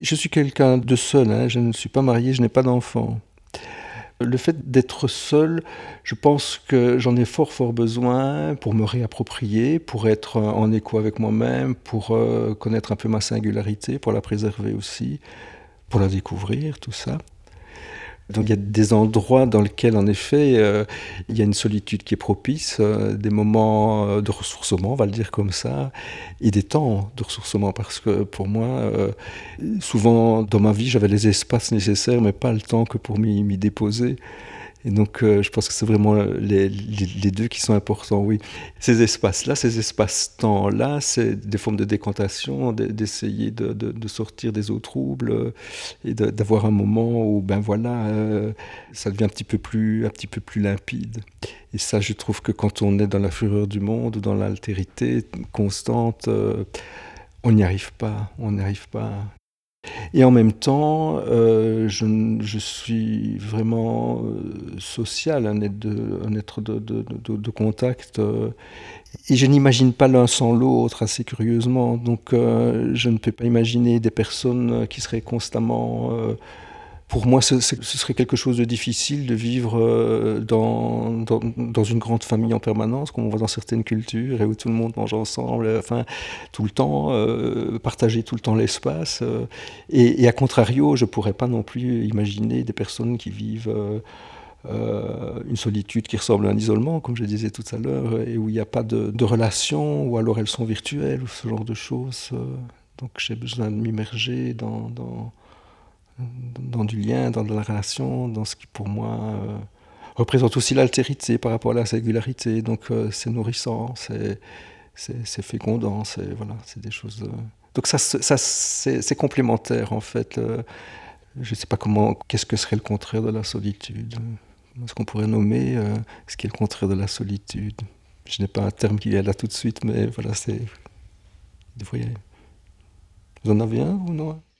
Je suis quelqu'un de seul, hein, je ne suis pas marié, je n'ai pas d'enfant. Le fait d'être seul, je pense que j'en ai fort, fort besoin pour me réapproprier, pour être en écho avec moi-même, pour, connaître un peu ma singularité, pour la préserver aussi, pour la découvrir, tout ça. Donc il y a des endroits dans lesquels, en effet, il y a une solitude qui est propice, des moments, de ressourcement, on va le dire comme ça, et des temps de ressourcement. Parce que pour moi, souvent dans ma vie, j'avais les espaces nécessaires, mais pas le temps que pour m'y déposer. Et donc, je pense que c'est vraiment les 2 qui sont importants, oui. Ces espaces-là, ces espaces-temps-là, c'est des formes de décantation, d'essayer de sortir des eaux troubles, et d'avoir un moment où, ben voilà, ça devient un petit peu plus limpide. Et ça, je trouve que quand on est dans la fureur du monde ou dans l'altérité constante, on n'y arrive pas, on n'y arrive pas. Et en même temps, je suis vraiment, social, un être de contact, et je n'imagine pas l'un sans l'autre, assez curieusement. Donc, je ne peux pas imaginer des personnes, qui seraient constamment, pour moi, ce serait quelque chose de difficile de vivre, dans une grande famille en permanence, comme on voit dans certaines cultures, et où tout le monde mange ensemble, enfin, tout le temps, partager tout le temps l'espace. Et à contrario, je pourrais pas non plus imaginer des personnes qui vivent, une solitude qui ressemble à un isolement, comme je disais tout à l'heure, et où il n'y a pas de relations, ou alors elles sont virtuelles, ou ce genre de choses. Donc j'ai besoin de m'immerger dans du lien, dans de la relation, dans ce qui pour moi, représente aussi l'altérité par rapport à la singularité. Donc, c'est nourrissant, c'est fécondant, voilà, c'est des choses. Donc c'est complémentaire en fait. Je ne sais pas qu'est-ce que serait le contraire de la solitude. Ce qu'on pourrait nommer, ce qui est le contraire de la solitude. Je n'ai pas un terme qui vient là tout de suite, mais voilà, c'est. Vous voyez. Vous en avez un ou non?